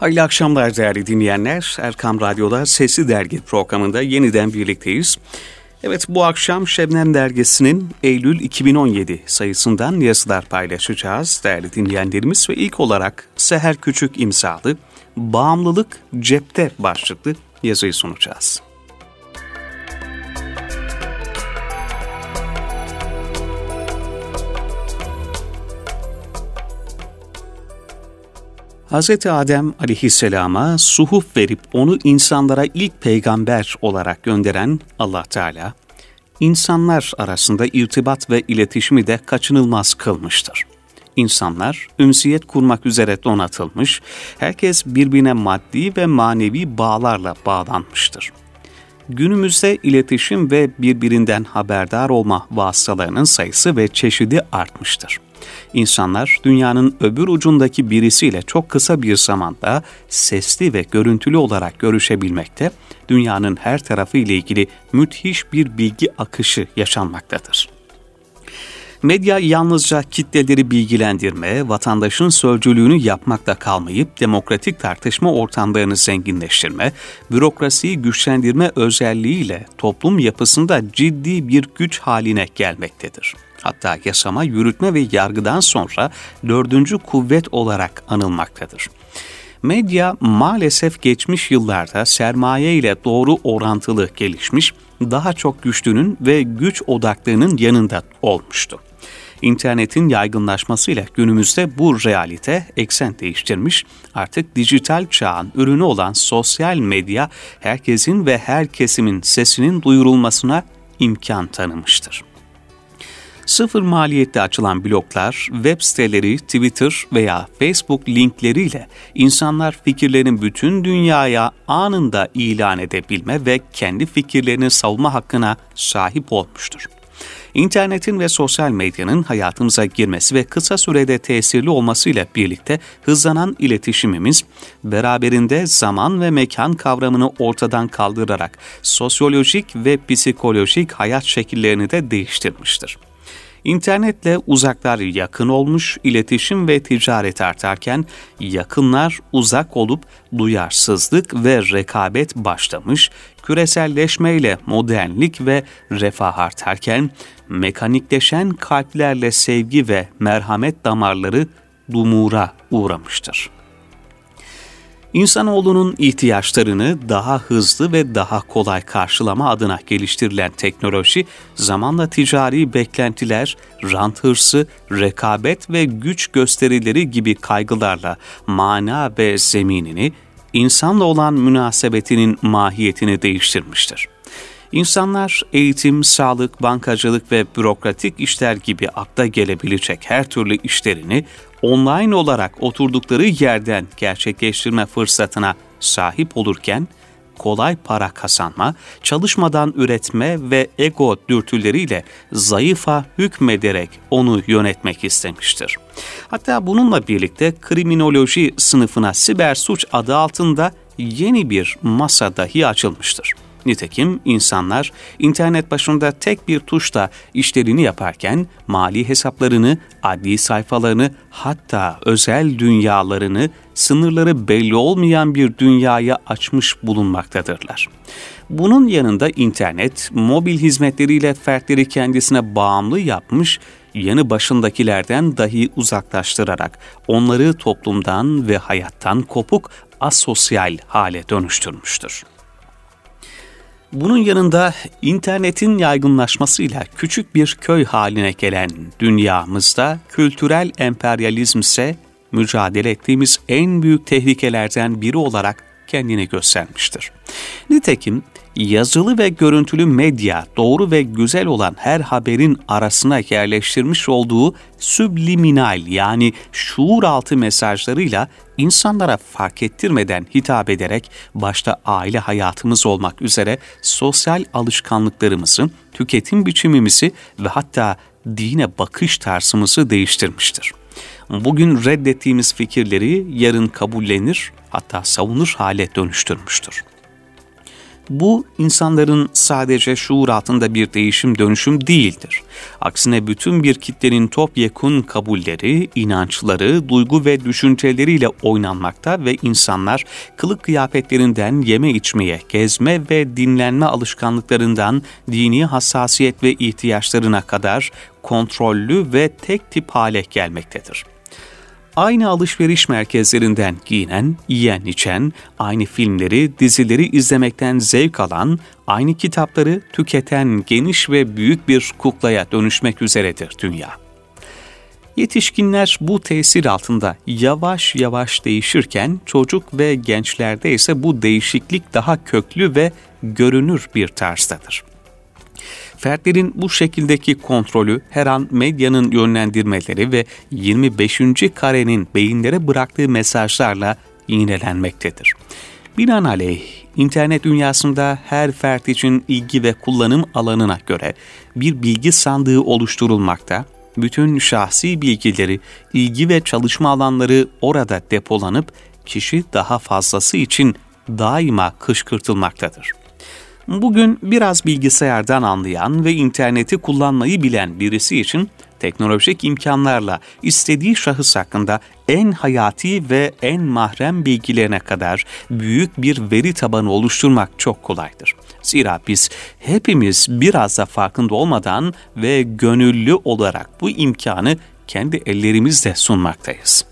Hayırlı akşamlar değerli dinleyenler. Erkam Radyo'da Sesli Dergi programında yeniden birlikteyiz. Evet, bu akşam Şebnem Dergisi'nin Eylül 2017 sayısından yazılar paylaşacağız değerli dinleyenlerimiz ve ilk olarak Seher Küçük imzalı Bağımlılık Cepte başlıklı yazıyı sunacağız. Hz. Adem aleyhisselama suhuf verip onu insanlara ilk peygamber olarak gönderen Allah Teala, insanlar arasında irtibat ve iletişimi de kaçınılmaz kılmıştır. İnsanlar ünsiyet kurmak üzere donatılmış, herkes birbirine maddi ve manevi bağlarla bağlanmıştır. Günümüzde iletişim ve birbirinden haberdar olma vasıtalarının sayısı ve çeşidi artmıştır. İnsanlar dünyanın öbür ucundaki birisiyle çok kısa bir zamanda sesli ve görüntülü olarak görüşebilmekte, dünyanın her tarafı ile ilgili müthiş bir bilgi akışı yaşanmaktadır. Medya yalnızca kitleleri bilgilendirme, vatandaşın sözcülüğünü yapmakla kalmayıp demokratik tartışma ortamlarını zenginleştirme, bürokrasiyi güçlendirme özelliğiyle toplum yapısında ciddi bir güç haline gelmektedir. Hatta yasama, yürütme ve yargıdan sonra dördüncü kuvvet olarak anılmaktadır. Medya maalesef geçmiş yıllarda sermaye ile doğru orantılı gelişmiş, daha çok güçlünün ve güç odaklığının yanında olmuştu. İnternetin yaygınlaşmasıyla günümüzde bu realite eksen değiştirmiş, artık dijital çağın ürünü olan sosyal medya herkesin ve her kesimin sesinin duyurulmasına imkan tanımıştır. Sıfır maliyette açılan bloglar, web siteleri, Twitter veya Facebook linkleriyle insanlar fikirlerini bütün dünyaya anında ilan edebilme ve kendi fikirlerini savunma hakkına sahip olmuştur. İnternetin ve sosyal medyanın hayatımıza girmesi ve kısa sürede tesirli olmasıyla birlikte hızlanan iletişimimiz, beraberinde zaman ve mekan kavramını ortadan kaldırarak sosyolojik ve psikolojik hayat şekillerini de değiştirmiştir. İnternetle uzaklar yakın olmuş, iletişim ve ticaret artarken yakınlar uzak olup duyarsızlık ve rekabet başlamış, küreselleşmeyle modernlik ve refah artarken mekanikleşen kalplerle sevgi ve merhamet damarları dumura uğramıştır. İnsanoğlunun ihtiyaçlarını daha hızlı ve daha kolay karşılama adına geliştirilen teknoloji, zamanla ticari beklentiler, rant hırsı, rekabet ve güç gösterileri gibi kaygılarla mana ve zeminini, insanla olan münasebetinin mahiyetini değiştirmiştir. İnsanlar eğitim, sağlık, bankacılık ve bürokratik işler gibi akla gelebilecek her türlü işlerini online olarak oturdukları yerden gerçekleştirme fırsatına sahip olurken, kolay para kazanma, çalışmadan üretme ve ego dürtüleriyle zayıfa hükmederek onu yönetmek istemiştir. Hatta bununla birlikte kriminoloji sınıfına siber suç adı altında yeni bir masa dahi açılmıştır. Nitekim insanlar internet başında tek bir tuşla işlerini yaparken mali hesaplarını, adli sayfalarını, hatta özel dünyalarını sınırları belli olmayan bir dünyaya açmış bulunmaktadırlar. Bunun yanında internet, mobil hizmetleriyle fertleri kendisine bağımlı yapmış, yanı başındakilerden dahi uzaklaştırarak onları toplumdan ve hayattan kopuk, asosyal hale dönüştürmüştür. Bunun yanında internetin yaygınlaşmasıyla küçük bir köy haline gelen dünyamızda kültürel emperyalizm ise mücadele ettiğimiz en büyük tehlikelerden biri olarak kendini göstermiştir. Nitekim yazılı ve görüntülü medya doğru ve güzel olan her haberin arasına yerleştirmiş olduğu subliminal yani şuur altı mesajlarıyla insanlara fark ettirmeden hitap ederek başta aile hayatımız olmak üzere sosyal alışkanlıklarımızı, tüketim biçimimizi ve hatta dine bakış tarzımızı değiştirmiştir. Bugün reddettiğimiz fikirleri yarın kabullenir, hatta savunur hale dönüştürmüştür. Bu insanların sadece şuur altında bir değişim dönüşüm değildir. Aksine bütün bir kitlenin topyekun kabulleri, inançları, duygu ve düşünceleriyle oynanmakta ve insanlar kılık kıyafetlerinden yeme içmeye, gezme ve dinlenme alışkanlıklarından dini hassasiyet ve ihtiyaçlarına kadar kontrollü ve tek tip hale gelmektedir. Aynı alışveriş merkezlerinden giyinen, yiyen içen, aynı filmleri, dizileri izlemekten zevk alan, aynı kitapları tüketen geniş ve büyük bir kuklaya dönüşmek üzeredir dünya. Yetişkinler bu tesir altında yavaş yavaş değişirken çocuk ve gençlerde ise bu değişiklik daha köklü ve görünür bir tarzdadır. Fertlerin bu şekildeki kontrolü her an medyanın yönlendirmeleri ve 25. karenin beyinlere bıraktığı mesajlarla yinelenmektedir. Binaenaleyh, internet dünyasında her fert için ilgi ve kullanım alanına göre bir bilgi sandığı oluşturulmakta, bütün şahsi bilgileri, ilgi ve çalışma alanları orada depolanıp kişi daha fazlası için daima kışkırtılmaktadır. Bugün biraz bilgisayardan anlayan ve interneti kullanmayı bilen birisi için teknolojik imkanlarla istediği şahıs hakkında en hayati ve en mahrem bilgilerine kadar büyük bir veri tabanı oluşturmak çok kolaydır. Zira biz hepimiz biraz da farkında olmadan ve gönüllü olarak bu imkanı kendi ellerimizle sunmaktayız.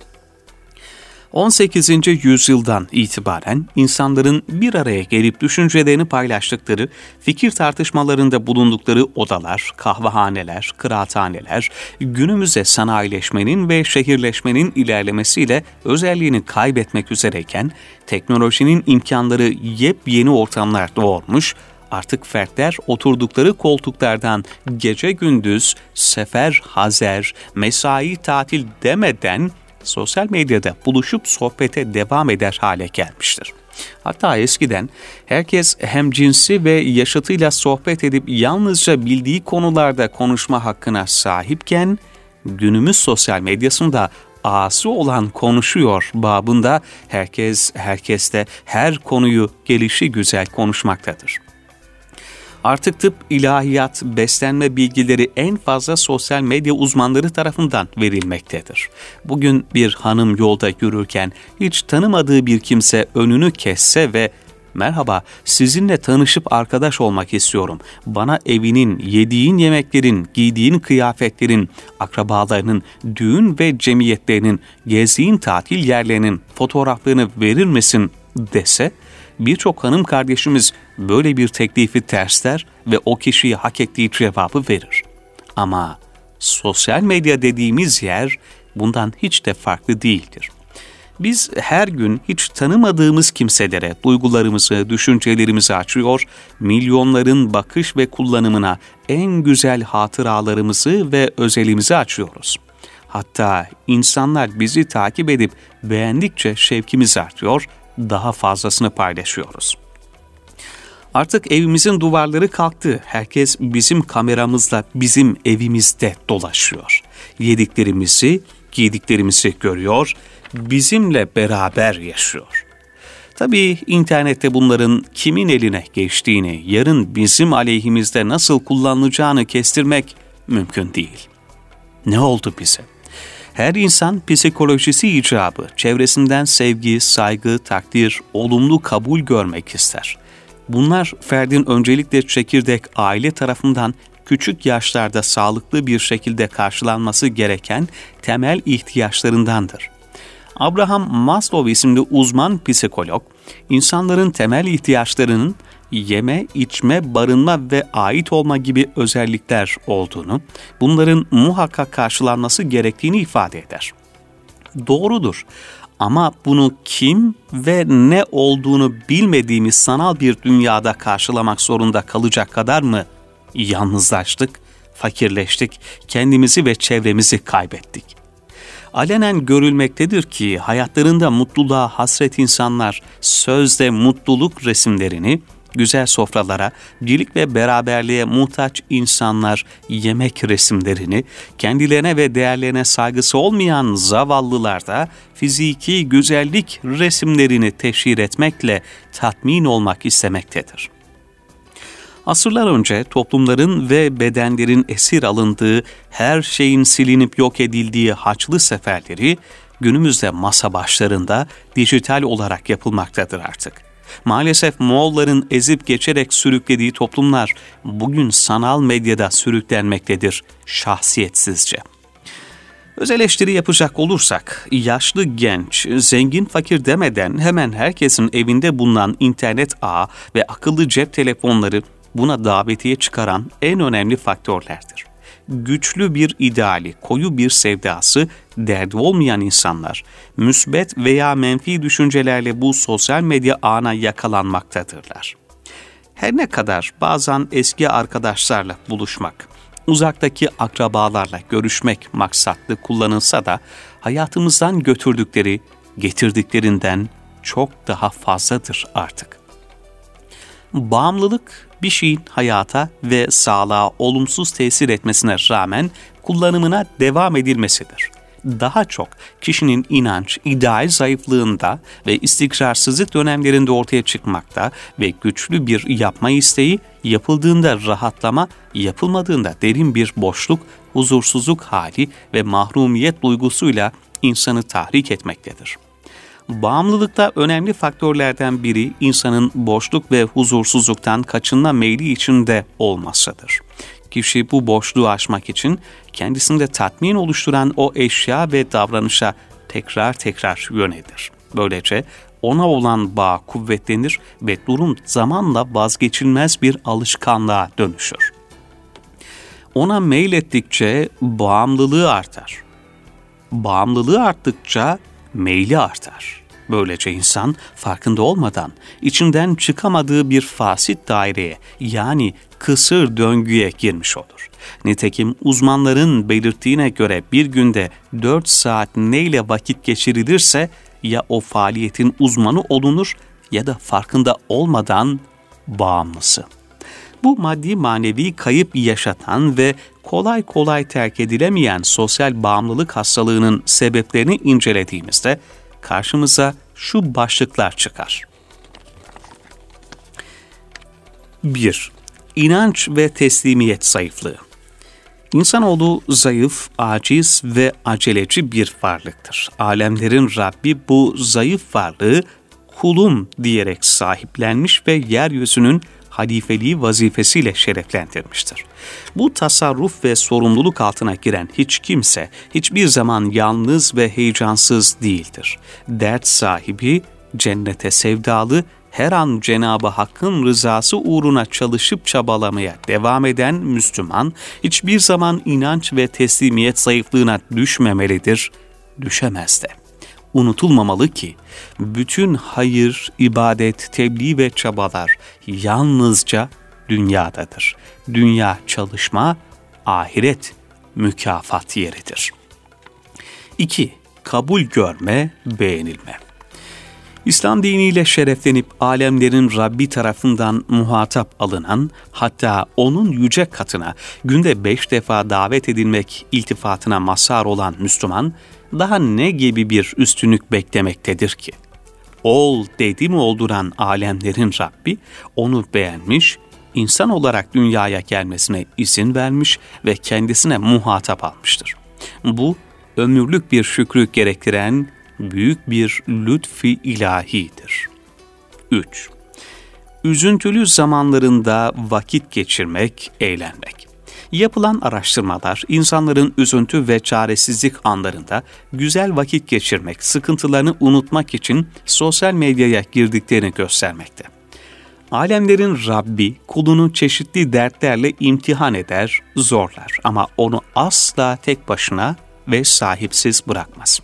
18. yüzyıldan itibaren insanların bir araya gelip düşüncelerini paylaştıkları, fikir tartışmalarında bulundukları odalar, kahvehaneler, kıraathaneler, günümüzde sanayileşmenin ve şehirleşmenin ilerlemesiyle özelliğini kaybetmek üzereyken, teknolojinin imkanları yepyeni ortamlar doğurmuş, artık fertler oturdukları koltuklardan gece gündüz, sefer, hazer, mesai, tatil demeden sosyal medyada buluşup sohbete devam eder hale gelmiştir. Hatta eskiden herkes hemcinsi ve yaşıtıyla sohbet edip yalnızca bildiği konularda konuşma hakkına sahipken, günümüz sosyal medyasında ağası olan konuşuyor babında herkes herkesle her konuyu gelişigüzel konuşmaktadır. Artık tıp, ilahiyat, beslenme bilgileri en fazla sosyal medya uzmanları tarafından verilmektedir. Bugün bir hanım yolda yürürken hiç tanımadığı bir kimse önünü kesse ve "Merhaba, sizinle tanışıp arkadaş olmak istiyorum. Bana evinin, yediğin yemeklerin, giydiğin kıyafetlerin, akrabalarının, düğün ve cemiyetlerinin, gezdiğin tatil yerlerinin fotoğraflarını verir misin?" dese, birçok hanım kardeşimiz böyle bir teklifi tersler ve o kişiye hak ettiği cevabı verir. Ama sosyal medya dediğimiz yer bundan hiç de farklı değildir. Biz her gün hiç tanımadığımız kimselere duygularımızı, düşüncelerimizi açıyor, milyonların bakış ve kullanımına en güzel hatıralarımızı ve özelimizi açıyoruz. Hatta insanlar bizi takip edip beğendikçe şevkimiz artıyor, daha fazlasını paylaşıyoruz. Artık evimizin duvarları kalktı. Herkes bizim kameramızla bizim evimizde dolaşıyor. Yediklerimizi, giydiklerimizi görüyor, bizimle beraber yaşıyor. Tabii internette bunların kimin eline geçtiğini, yarın bizim aleyhimizde nasıl kullanılacağını kestirmek mümkün değil. Ne oldu bize? Her insan psikolojisi icabı, çevresinden sevgi, saygı, takdir, olumlu kabul görmek ister. Bunlar ferdin öncelikle çekirdek aile tarafından küçük yaşlarda sağlıklı bir şekilde karşılanması gereken temel ihtiyaçlarındandır. Abraham Maslow isimli uzman psikolog, insanların temel ihtiyaçlarının yeme, içme, barınma ve ait olma gibi özellikler olduğunu, bunların muhakkak karşılanması gerektiğini ifade eder. Doğrudur. Ama bunu kim ve ne olduğunu bilmediğimiz sanal bir dünyada karşılamak zorunda kalacak kadar mı yalnızlaştık, fakirleştik, kendimizi ve çevremizi kaybettik? Alenen görülmektedir ki hayatlarında mutluluğa hasret insanlar sözde mutluluk resimlerini, güzel sofralara, birlik ve beraberliğe muhtaç insanlar yemek resimlerini, kendilerine ve değerlerine saygısı olmayan zavallılar da fiziki güzellik resimlerini teşhir etmekle tatmin olmak istemektedir. Asırlar önce toplumların ve bedenlerin esir alındığı, her şeyin silinip yok edildiği Haçlı seferleri günümüzde masa başlarında dijital olarak yapılmaktadır artık. Maalesef Moğolların ezip geçerek sürüklediği toplumlar bugün sanal medyada sürüklenmektedir şahsiyetsizce. Öz eleştiri yapacak olursak, yaşlı genç, zengin fakir demeden hemen herkesin evinde bulunan internet ağı ve akıllı cep telefonları buna davetiye çıkaran en önemli faktörlerdir. Güçlü bir ideali, koyu bir sevdası, derdi olmayan insanlar, müsbet veya menfi düşüncelerle bu sosyal medya ağına yakalanmaktadırlar. Her ne kadar bazen eski arkadaşlarla buluşmak, uzaktaki akrabalarla görüşmek maksatlı kullanılsa da hayatımızdan götürdükleri, getirdiklerinden çok daha fazladır artık. Bağımlılık bir şeyin hayata ve sağlığa olumsuz tesir etmesine rağmen kullanımına devam edilmesidir. Daha çok kişinin inanç, ideal zayıflığında ve istikrarsızlık dönemlerinde ortaya çıkmakta ve güçlü bir yapma isteği, yapıldığında rahatlama, yapılmadığında derin bir boşluk, huzursuzluk hali ve mahrumiyet duygusuyla insanı tahrik etmektedir. Bağımlılıkta önemli faktörlerden biri insanın boşluk ve huzursuzluktan kaçınma meyli içinde olmasıdır. Kişi bu boşluğu aşmak için kendisinde tatmin oluşturan o eşya ve davranışa tekrar yönelir. Böylece ona olan bağ kuvvetlenir ve durum zamanla vazgeçilmez bir alışkanlığa dönüşür. Ona meylettikçe bağımlılığı artar. Bağımlılığı arttıkça meyli artar. Böylece insan farkında olmadan içinden çıkamadığı bir fasit daireye, yani kısır döngüye girmiş olur. Nitekim uzmanların belirttiğine göre bir günde 4 saat neyle vakit geçirilirse ya o faaliyetin uzmanı olunur ya da farkında olmadan bağımlısı. Bu maddi manevi kayıp yaşatan ve kolay kolay terk edilemeyen sosyal bağımlılık hastalığının sebeplerini incelediğimizde karşımıza şu başlıklar çıkar. 1. İnanç ve teslimiyet zayıflığı. İnsanoğlu zayıf, aciz ve aceleci bir varlıktır. Alemlerin Rabbi bu zayıf varlığı kulum diyerek sahiplenmiş ve yeryüzünün halifeliği vazifesiyle şereflendirmiştir. Bu tasarruf ve sorumluluk altına giren hiç kimse hiçbir zaman yalnız ve heyecansız değildir. Dert sahibi, cennete sevdalı, her an Cenab-ı Hakk'ın rızası uğruna çalışıp çabalamaya devam eden Müslüman, hiçbir zaman inanç ve teslimiyet zayıflığına düşmemelidir, düşemez de. Unutulmamalı ki, bütün hayır, ibadet, tebliğ ve çabalar yalnızca dünyadadır. Dünya çalışma, ahiret mükafat yeridir. 2. Kabul görme, beğenilme. İslam diniyle şereflenip alemlerin Rabbi tarafından muhatap alınan, hatta onun yüce katına günde 5 defa davet edilmek iltifatına mazhar olan Müslüman, daha ne gibi bir üstünlük beklemektedir ki? Ol dedi mi olduran alemlerin Rabbi onu beğenmiş, insan olarak dünyaya gelmesine izin vermiş ve kendisine muhatap almıştır. Bu ömürlük bir şükrü gerektiren büyük bir lütfi ilahidir. 3. Üzüntülü zamanlarında vakit geçirmek, eğlenmek. Yapılan araştırmalar, insanların üzüntü ve çaresizlik anlarında güzel vakit geçirmek, sıkıntılarını unutmak için sosyal medyaya girdiklerini göstermekte. Alemlerin Rabbi kulunu çeşitli dertlerle imtihan eder, zorlar ama onu asla tek başına ve sahipsiz bırakmaz.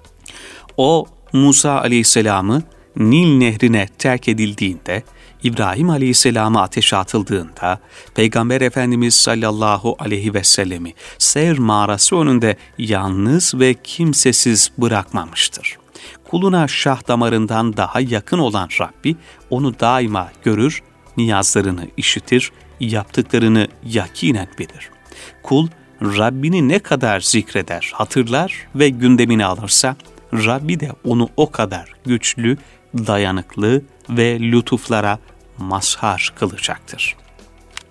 O, Musa Aleyhisselam'ı Nil nehrine terk edildiğinde, İbrahim Aleyhisselam'a ateşe atıldığında, Peygamber Efendimiz sallallahu aleyhi ve sellemi Sevr mağarası önünde yalnız ve kimsesiz bırakmamıştır. Kuluna şah damarından daha yakın olan Rabbi, onu daima görür, niyazlarını işitir, yaptıklarını yakinen bilir. Kul, Rabbini ne kadar zikreder, hatırlar ve gündemine alırsa, Rabbi de onu o kadar güçlü, dayanıklı ve lütuflara mazhar kılacaktır.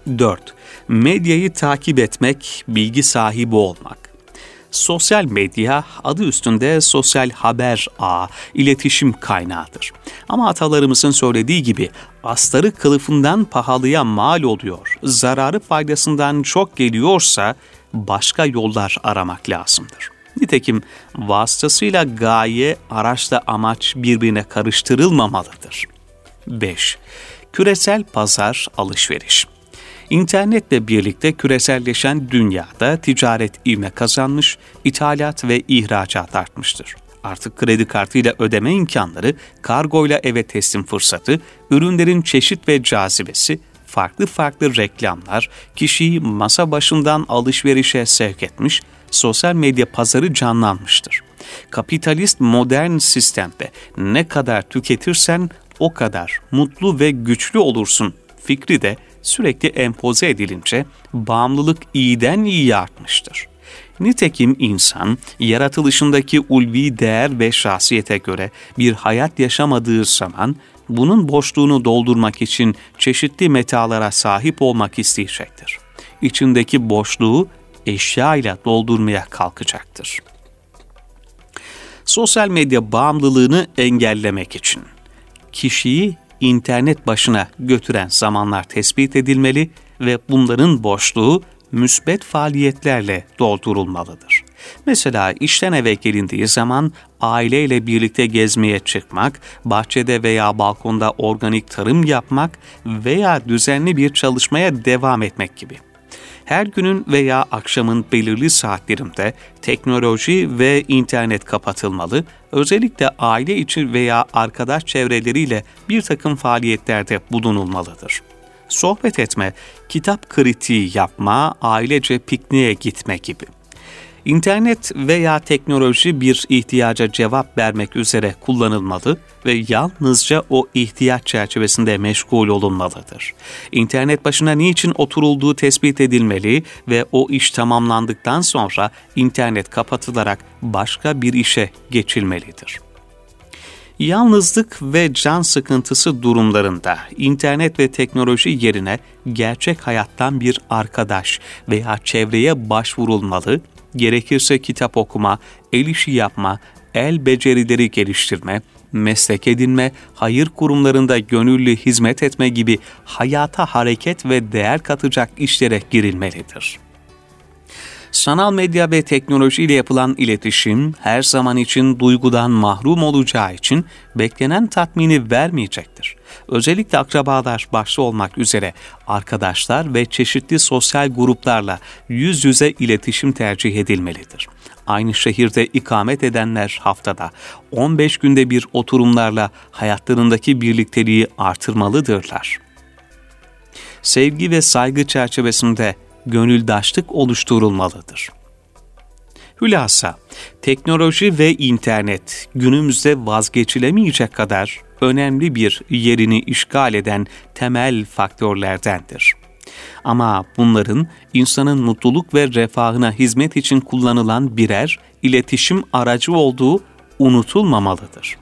4. Medyayı takip etmek, bilgi sahibi olmak. Sosyal medya adı üstünde sosyal haber ağı, iletişim kaynağıdır. Ama atalarımızın söylediği gibi astarı kılıfından pahalıya mal oluyor, zararı faydasından çok geliyorsa başka yollar aramak lazımdır. Nitekim vasıtasıyla gaye, araçla amaç birbirine karıştırılmamalıdır. 5. Küresel pazar alışveriş. İnternetle birlikte küreselleşen dünyada ticaret ivme kazanmış, ithalat ve ihracat artmıştır. Artık kredi kartıyla ödeme imkanları, kargoyla eve teslim fırsatı, ürünlerin çeşit ve cazibesi, farklı reklamlar kişiyi masa başından alışverişe sevk etmiş, sosyal medya pazarı canlanmıştır. Kapitalist modern sistemde ne kadar tüketirsen o kadar mutlu ve güçlü olursun fikri de sürekli empoze edilince bağımlılık iyiden iyiye artmıştır. Nitekim insan, yaratılışındaki ulvi değer ve şahsiyete göre bir hayat yaşamadığı zaman, bunun boşluğunu doldurmak için çeşitli metalara sahip olmak isteyecektir. İçindeki boşluğu eşyayla doldurmaya kalkacaktır. Sosyal medya bağımlılığını engellemek için kişiyi internet başına götüren zamanlar tespit edilmeli ve bunların boşluğu müsbet faaliyetlerle doldurulmalıdır. Mesela işten eve gelindiği zaman aileyle birlikte gezmeye çıkmak, bahçede veya balkonda organik tarım yapmak veya düzenli bir çalışmaya devam etmek gibi. Her günün veya akşamın belirli saatlerinde teknoloji ve internet kapatılmalı, özellikle aile içi veya arkadaş çevreleriyle bir takım faaliyetlerde bulunulmalıdır. Sohbet etme, kitap kritiği yapma, ailece pikniğe gitme gibi. İnternet veya teknoloji bir ihtiyaca cevap vermek üzere kullanılmalı ve yalnızca o ihtiyaç çerçevesinde meşgul olunmalıdır. İnternet başına niçin oturulduğu tespit edilmeli ve o iş tamamlandıktan sonra internet kapatılarak başka bir işe geçilmelidir. Yalnızlık ve can sıkıntısı durumlarında internet ve teknoloji yerine gerçek hayattan bir arkadaş veya çevreye başvurulmalı, gerekirse kitap okuma, el işi yapma, el becerileri geliştirme, meslek edinme, hayır kurumlarında gönüllü hizmet etme gibi hayata hareket ve değer katacak işlere girilmelidir. Sanal medya ve teknolojiyle yapılan iletişim her zaman için duygudan mahrum olacağı için beklenen tatmini vermeyecektir. Özellikle akrabalar başta olmak üzere arkadaşlar ve çeşitli sosyal gruplarla yüz yüze iletişim tercih edilmelidir. Aynı şehirde ikamet edenler haftada 15 günde bir oturumlarla hayatlarındaki birlikteliği artırmalıdırlar. Sevgi ve saygı çerçevesinde gönüldaşlık oluşturulmalıdır. Hülasa, teknoloji ve internet günümüzde vazgeçilemeyecek kadar önemli bir yerini işgal eden temel faktörlerdendir. Ama bunların insanın mutluluk ve refahına hizmet için kullanılan birer iletişim aracı olduğu unutulmamalıdır.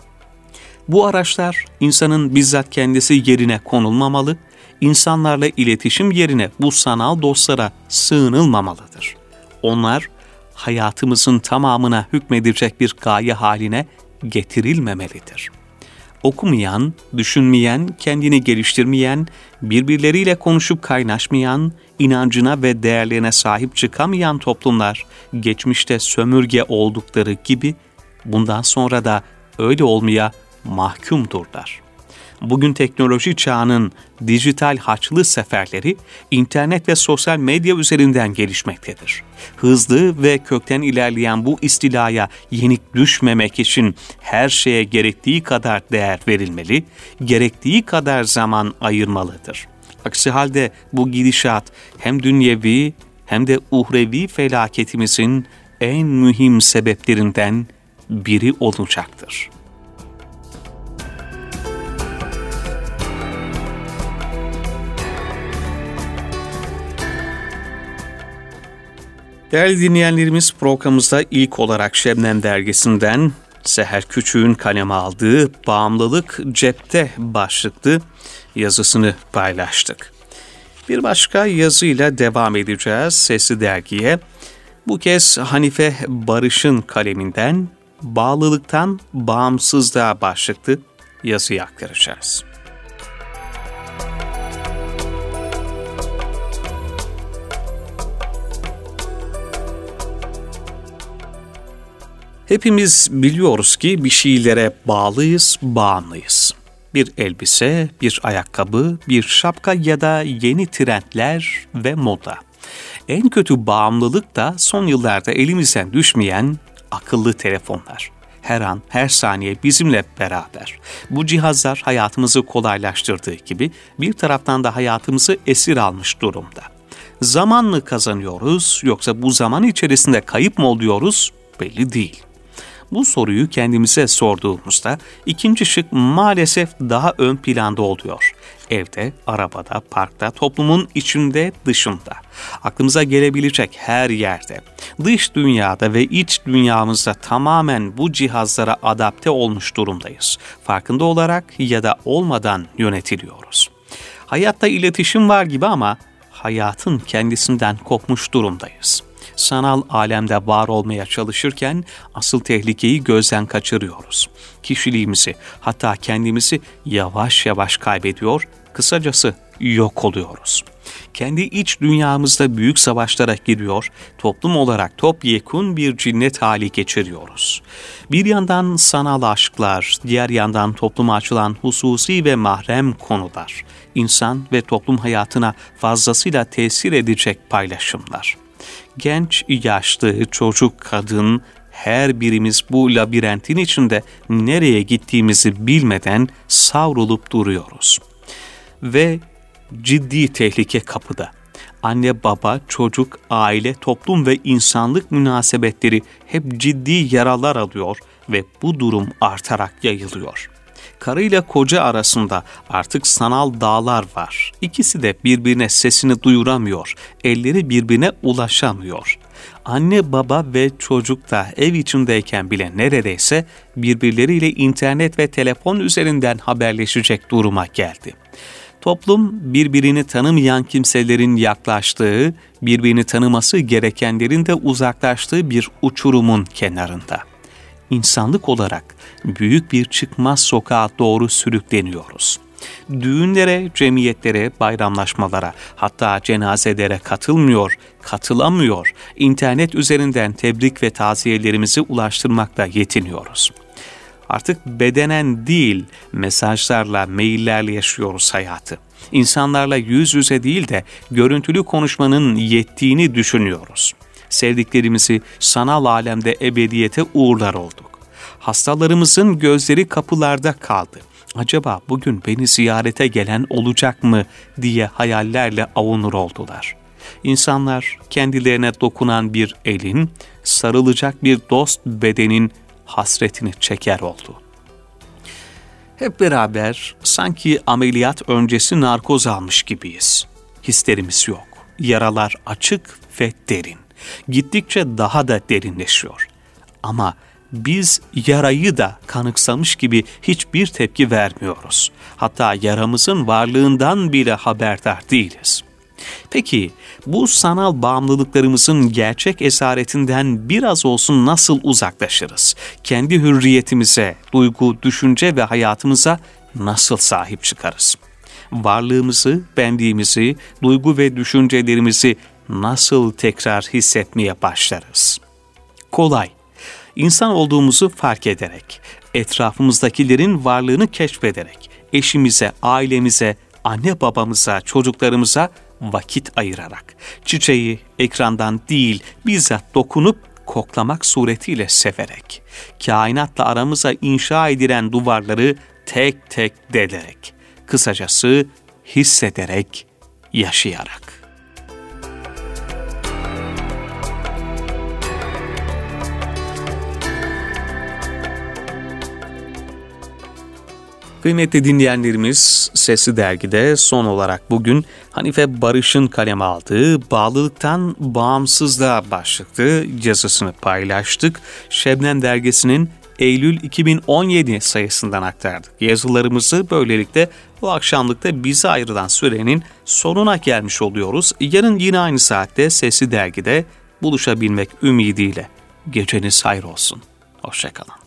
Bu araçlar insanın bizzat kendisi yerine konulmamalı, İnsanlarla iletişim yerine bu sanal dostlara sığınılmamalıdır. Onlar hayatımızın tamamına hükmedecek bir gaye haline getirilmemelidir. Okumayan, düşünmeyen, kendini geliştirmeyen, birbirleriyle konuşup kaynaşmayan, inancına ve değerlerine sahip çıkamayan toplumlar geçmişte sömürge oldukları gibi bundan sonra da öyle olmaya mahkumdurlar. Bugün teknoloji çağının dijital haçlı seferleri internet ve sosyal medya üzerinden gelişmektedir. Hızlı ve kökten ilerleyen bu istilaya yenik düşmemek için her şeye gerektiği kadar değer verilmeli, gerektiği kadar zaman ayırmalıdır. Aksi halde bu gidişat hem dünyevi hem de uhrevi felaketimizin en mühim sebeplerinden biri olacaktır. Değerli dinleyenlerimiz, programımızda ilk olarak Şebnem dergisinden Seher Küçük'ün kaleme aldığı "Bağımlılık Cepte" başlıklı yazısını paylaştık. Bir başka yazıyla devam edeceğiz Sesli Dergi'ye. Bu kez Hanife Barış'ın kaleminden Bağlılıktan Bağımsızlığa başlıklı yazıyı aktaracağız. Hepimiz biliyoruz ki bir şeylere bağlıyız, bağımlıyız. Bir elbise, bir ayakkabı, bir şapka ya da yeni trendler ve moda. En kötü bağımlılık da son yıllarda elimizden düşmeyen akıllı telefonlar. Her an, her saniye bizimle beraber. Bu cihazlar hayatımızı kolaylaştırdığı gibi bir taraftan da hayatımızı esir almış durumda. Zaman mı kazanıyoruz yoksa bu zaman içerisinde kayıp mı oluyoruz belli değil. Bu soruyu kendimize sorduğumuzda ikinci şık maalesef daha ön planda oluyor. Evde, arabada, parkta, toplumun içinde, dışında. Aklımıza gelebilecek her yerde. Dış dünyada ve iç dünyamızda tamamen bu cihazlara adapte olmuş durumdayız. Farkında olarak ya da olmadan yönetiliyoruz. Hayatta iletişim var gibi ama hayatın kendisinden kopmuş durumdayız. Sanal alemde var olmaya çalışırken asıl tehlikeyi gözden kaçırıyoruz. Kişiliğimizi, hatta kendimizi yavaş yavaş kaybediyor, kısacası yok oluyoruz. Kendi iç dünyamızda büyük savaşlara giriyor, toplum olarak topyekun bir cinnet hali geçiriyoruz. Bir yandan sanal aşklar, diğer yandan topluma açılan hususi ve mahrem konular, insan ve toplum hayatına fazlasıyla tesir edecek paylaşımlar. Genç, yaşlı, çocuk, kadın, her birimiz bu labirentin içinde nereye gittiğimizi bilmeden savrulup duruyoruz. Ve ciddi tehlike kapıda. Anne, baba, çocuk, aile, toplum ve insanlık münasebetleri hep ciddi yaralar alıyor ve bu durum artarak yayılıyor. Karıyla koca arasında artık sanal dağlar var. İkisi de birbirine sesini duyuramıyor, elleri birbirine ulaşamıyor. Anne, baba ve çocuk da ev içindeyken bile neredeyse birbirleriyle internet ve telefon üzerinden haberleşecek duruma geldi. Toplum birbirini tanımayan kimselerin yaklaştığı, birbirini tanıması gerekenlerin de uzaklaştığı bir uçurumun kenarında. İnsanlık olarak büyük bir çıkmaz sokağa doğru sürükleniyoruz. Düğünlere, cemiyetlere, bayramlaşmalara, hatta cenazelere katılamıyor, internet üzerinden tebrik ve taziyelerimizi ulaştırmakla yetiniyoruz. Artık bedenen değil, mesajlarla, maillerle yaşıyoruz hayatı. İnsanlarla yüz yüze değil de görüntülü konuşmanın yettiğini düşünüyoruz. Sevdiklerimizi sanal alemde ebediyete uğurlar olduk. Hastalarımızın gözleri kapılarda kaldı. Acaba bugün beni ziyarete gelen olacak mı diye hayallerle avunur oldular. İnsanlar kendilerine dokunan bir elin, sarılacak bir dost bedenin hasretini çeker oldu. Hep beraber sanki ameliyat öncesi narkoz almış gibiyiz. Hislerimiz yok. Yaralar açık ve derin. Gittikçe daha da derinleşiyor. Ama biz yarayı da kanıksamış gibi hiçbir tepki vermiyoruz. Hatta yaramızın varlığından bile haberdar değiliz. Peki bu sanal bağımlılıklarımızın gerçek esaretinden biraz olsun nasıl uzaklaşırız? Kendi hürriyetimize, duygu, düşünce ve hayatımıza nasıl sahip çıkarız? Varlığımızı, benliğimizi, duygu ve düşüncelerimizi nasıl tekrar hissetmeye başlarız? Kolay. İnsan olduğumuzu fark ederek, etrafımızdakilerin varlığını keşfederek, eşimize, ailemize, anne babamıza, çocuklarımıza vakit ayırarak, çiçeği ekrandan değil bizzat dokunup koklamak suretiyle severek, kainatla aramıza inşa edilen duvarları tek tek delerek, kısacası hissederek, yaşayarak. Kıymetli dinleyenlerimiz, Sesli Dergi'de son olarak bugün Hanife Barış'ın kaleme aldığı Bağlılıktan Bağımsızlığa başlıklı yazısını paylaştık. Şebnem Dergisi'nin Eylül 2017 sayısından aktardık. Yazılarımızı böylelikle bu akşamlıkta bize ayrılan sürenin sonuna gelmiş oluyoruz. Yarın yine aynı saatte Sesli Dergi'de buluşabilmek ümidiyle. Geceniz hayır olsun. Hoşça kalın.